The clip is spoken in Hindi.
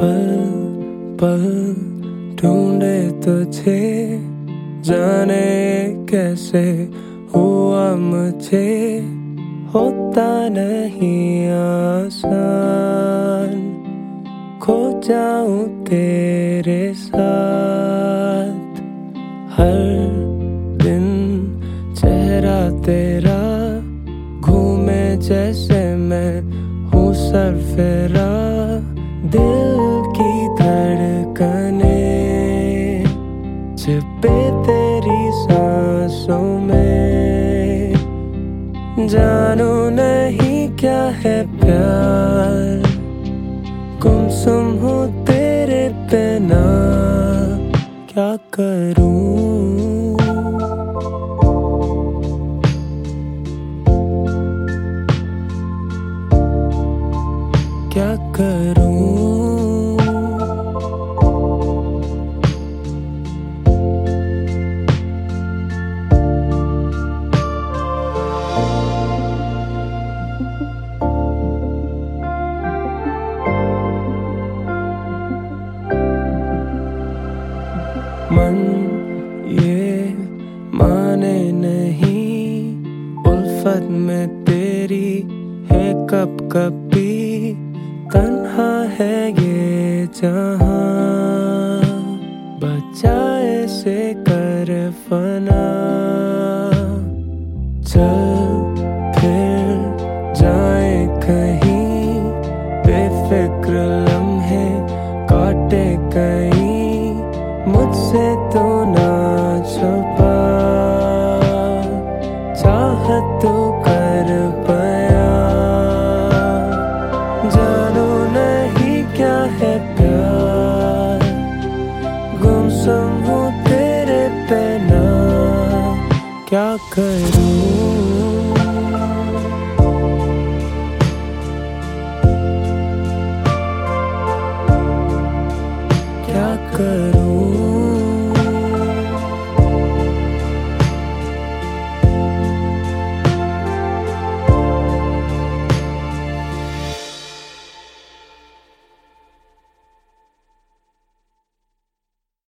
पल पल ढूंढे तुझे, जाने कैसे हुआ मुझे, होता नहीं आसान, खो जाऊं तेरे साथ। हर दिन चेहरा तेरा घूमे जैसे मैं हूँ सरफेरा, दिल की धड़कने छिपे तेरी सांसों में, जानू नहीं क्या है प्यार, गुमसुम हूँ तेरे बिना, क्या करूँ। क्या करूँ। मन ये माने नहीं, उल्फत में तेरी है कब कभी, तन्हा है ये जहां, बचाए से कर फना। चल फिर जाए कहीं, बेफिक्र लम्हे काटे कहीं, मुझसे तो ना छुपा, चाहत तो कर पाया, जानू नहीं क्या है प्यार, गुमसुम हूँ तेरे बिना, क्या करूँ।